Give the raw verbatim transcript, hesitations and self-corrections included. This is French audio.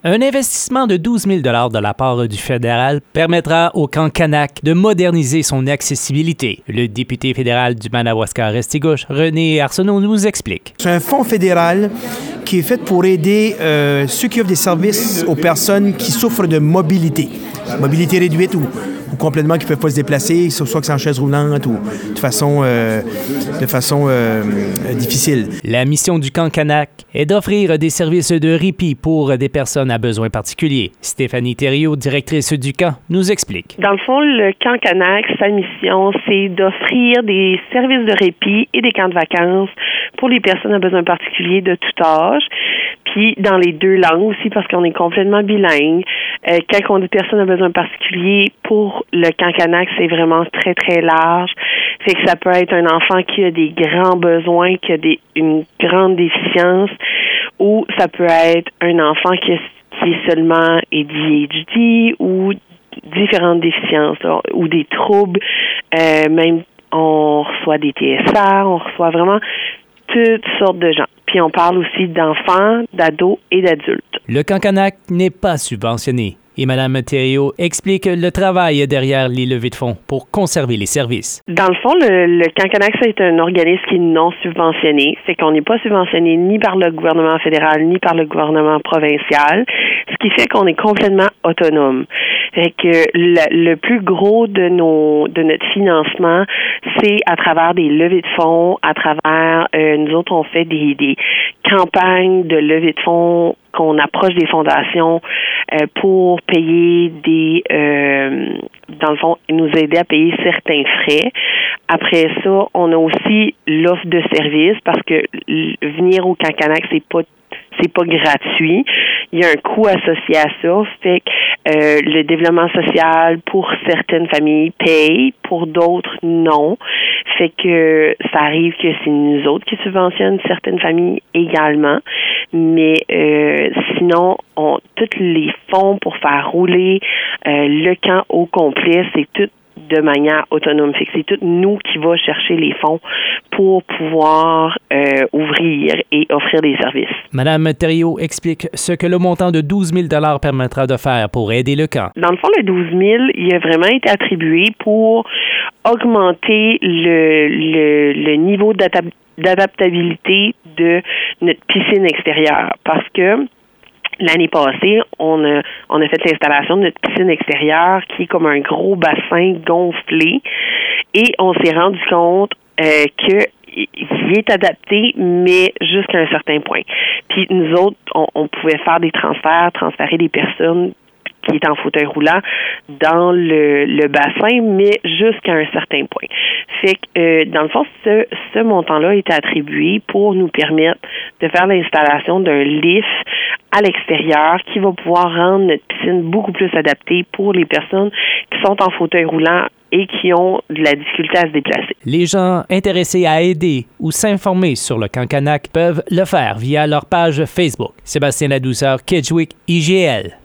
Un investissement de douze mille dollars de la part du fédéral permettra au camp Kanak de moderniser son accessibilité. Le député fédéral du Madawaska-Restigouche, René Arsenault, nous explique. C'est un fonds fédéral qui est fait pour aider euh, ceux qui offrent des services aux personnes qui souffrent de mobilité. Mobilité réduite ou, ou complètement qui ne peuvent pas se déplacer, soit que c'est en chaise roulante ou de façon, euh, de façon euh, difficile. La mission du camp Kanak est d'offrir des services de répit pour des personnes à besoins particuliers. Stéphanie Thériault, directrice du camp, nous explique. Dans le fond, le camp Kanak, sa mission, c'est d'offrir des services de répit et des camps de vacances pour les personnes à besoins particuliers de tout âge, puis dans les deux langues aussi, parce qu'on est complètement bilingue. Euh, quand on dit personnes à besoins particuliers, pour le camp Kanak, c'est vraiment très, très large. Fait que ça peut être un enfant qui a des grands besoins, qui a des, une grande déficience, ou ça peut être un enfant qui, a, qui est seulement A D H D ou différentes déficiences, là, ou des troubles. Euh, même, on reçoit des T S A, on reçoit vraiment toutes sortes de gens. Puis on parle aussi d'enfants, d'ados et d'adultes. Le camp Kanak n'est pas subventionné. Et Mme Thériault explique le travail derrière les levées de fonds pour conserver les services. Dans le fond, le, le camp Kanak, c'est un organisme qui est non subventionné. C'est qu'on n'est pas subventionné ni par le gouvernement fédéral, ni par le gouvernement provincial, ce qui fait qu'on est complètement autonome. Fait que le, le plus gros de nos de notre financement, c'est à travers des levées de fonds, à travers, euh, nous autres, on fait des, des campagnes de levée de fonds qu'on approche des fondations euh, pour payer des, euh, dans le fond, nous aider à payer certains frais. Après ça, on a aussi l'offre de services parce que l- venir au camp Kanak, c'est pas c'est pas gratuit. Il y a un coût associé à ça. Fait que euh, le développement social pour certaines familles paye, pour d'autres non. Fait que ça arrive que c'est nous autres qui subventionnent certaines familles également. Mais euh, sinon, on, tous les fonds pour faire rouler euh, le camp au complet, c'est tout de manière autonome. Fait que c'est tout nous qui va chercher les fonds pour pouvoir euh, ouvrir et offrir des services. Mme Thériault explique ce que le montant de douze mille dollars permettra de faire pour aider le camp. Dans le fond, le douze mille, il a vraiment été attribué pour augmenter le, le, le niveau d'adap- d'adaptabilité de notre piscine extérieure. Parce que l'année passée, on a, on a fait l'installation de notre piscine extérieure qui est comme un gros bassin gonflé et on s'est rendu compte euh, que il est adapté, mais jusqu'à un certain point. Puis nous autres, on, on pouvait faire des transferts, transférer des personnes qui est en fauteuil roulant dans le, le bassin, mais jusqu'à un certain point. Fait que, euh, dans le fond, ce, ce montant-là est attribué pour nous permettre de faire l'installation d'un lift à l'extérieur qui va pouvoir rendre notre piscine beaucoup plus adaptée pour les personnes qui sont en fauteuil roulant et qui ont de la difficulté à se déplacer. Les gens intéressés à aider ou s'informer sur le camp Kanak peuvent le faire via leur page Facebook. Sébastien Ladouceur, Kedgewick, I G L.